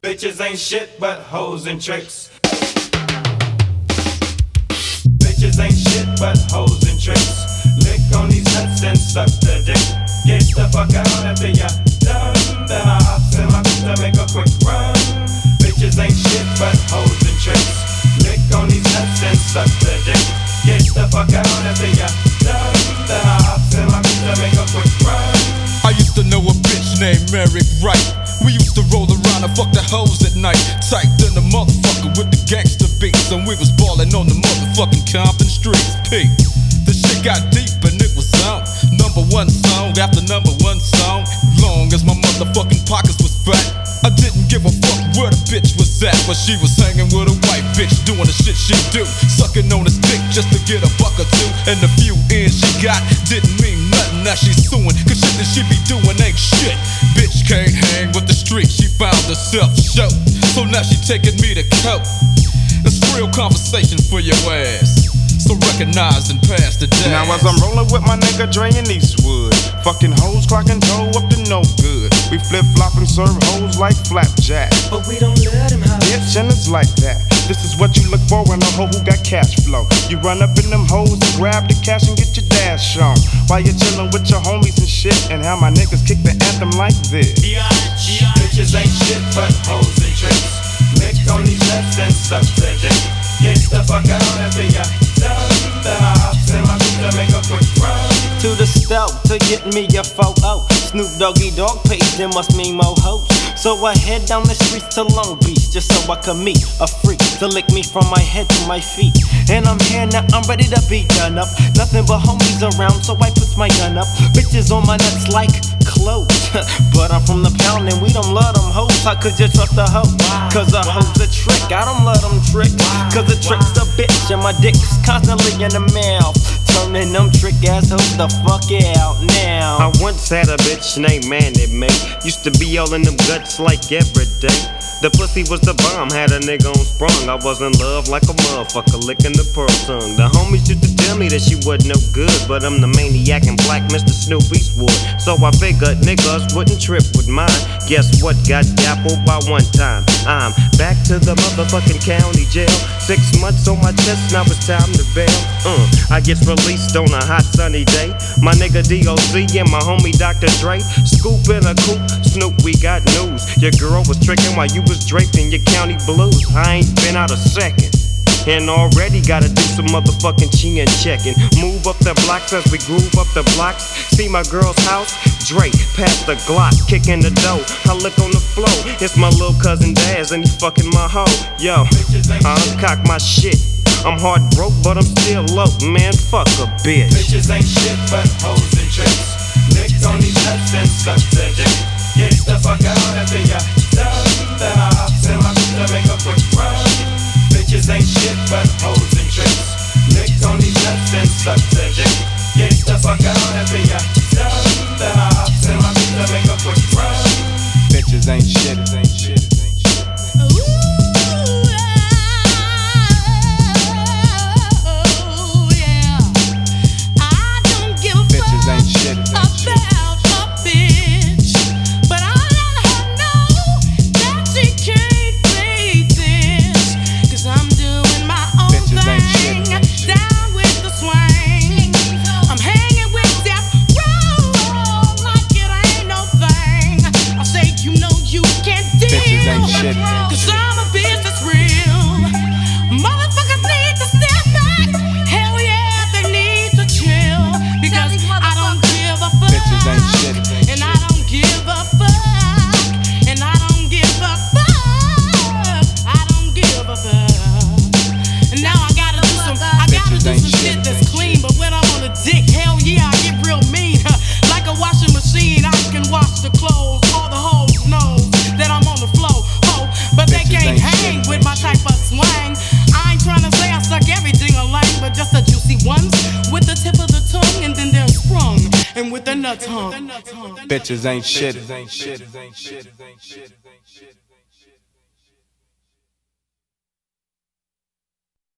Bitches ain't shit but hoes and tricks. Bitches ain't shit but hoes and tricks. Lick on these nuts and suck the dick. Get the fuck out after ya done. Then I hops in my coupe to make a quick run. Bitches ain't shit but hoes and tricks. Lick on these nuts and suck the dick. Get the fuck out after ya done. Then I hops in my coupe to make a quick run. I used to know a bitch named Mary Wright. We used to roll around and fuck the hoes at night. Typed in the motherfucker with the gangster beats, and we was ballin' on the motherfucking Compton streets. P. The shit got deep and it was on. Number one song after number one song. Long as my motherfucking pockets was fat, I didn't give a fuck where the bitch was at. But she was hanging with a white bitch, doing the shit she do. Sucking on his dick just to get a buck or two. And the few ends she got didn't mean nothing. Now she's suing, cause shit that she be doing ain't shit. Bitch can't hang with the street, she found herself show. So now she taking me to court. It's real conversation for your ass, so recognize and pass the day. Now as I'm rolling with my nigga Dre and Eastwood, fucking hoes clocking toe up to no good. We flip flop and serve hoes like flapjack, but we don't let them have bitch, and it's like that. This is what you look for in a hoe who got cash flow. You run up in them hoes and grab the cash and get your dash on, while you're chillin' with your homies and shit. And how my niggas kick the anthem like this. Bitches ain't shit but hoes and tricks. Lick on these nuts and suck the dick. Get the fuck out after ya done. Then I hops in my coupe to make a quick run. to the stove to get me a photo. Snoop Doggy Dogg page, there must mean more hoes. So I head down the streets to Long Beach just so I could meet a freak to lick me from my head to my feet. And I'm here now, I'm ready to be done up. Nothing but homies around, so I put my gun up. Bitches on my nuts like clothes. But I'm from the pound and we don't love them hoes. How could you trust a hoe? Cause a hoe's a trick, I don't love them tricks. Cause a trick's a bitch and my dick's constantly in the mouth. Turning them trick ass hoes the fuck out now. I once had a bitch named Manny Mae. Used to be all in them guts like every day. The pussy was the bomb, had a nigga on sprung. I was in love like a motherfucker, licking the pearl tongue. The homies used to tell me that she wasn't no good, but I'm the maniac and black Mr. Snoop Eastwood. So I figured niggas wouldn't trip with mine. Guess what? Got dappled by one time. I'm back to the motherfucking county jail. 6 months on my chest, now it's time to bail. I get released on a hot sunny day. My nigga DOC and my homie Dr. Dre. Scoop in a coupe, Snoop, we got news. Your girl was tricking while you was draped in your county blues. I ain't been out a second, and already gotta do some motherfucking chin checking. Move up the blocks as we groove up the blocks. See my girl's house, Drake, past the Glock, kicking the dough. I look on the floor, it's my little cousin Daz, and he fucking my hoe. Yo, I uncock my shit. I'm hard broke, but I'm still low. Man, fuck a bitch. Bitches ain't shit but hoes and tricks. Lick on these nuts and suck the dick. Get the fuck out after ya done. Then I hops in my coupe to make a quick run. Bitches ain't shit but hoes and tricks. Lick on these nuts and suck the dick. Get the fuck out after ya done. Then I hops in my coupe to make a quick run. Bitches ain't shit, ain't shit, ain't shit. Cause I'm a bitch that's real. Motherfuckers need to step back. Hell yeah, they need to chill. Because I don't give a fuck. And I don't give a fuck. And I don't give a fuck. I don't give a fuck. And now I gotta do some shit that's clean. But when I'm on a dick, hell yeah, I get real mean. Like a washing machine, I can wash the clothes. All the hoes know that I'm on the flow. But they can't hang with my type of slang. I ain't tryna say I suck everything alike, but just the juicy ones with the tip of the tongue, and then they're sprung and with the nut tongue. Bitches ain't shit, ain't shit, ain't shit, ain't shit.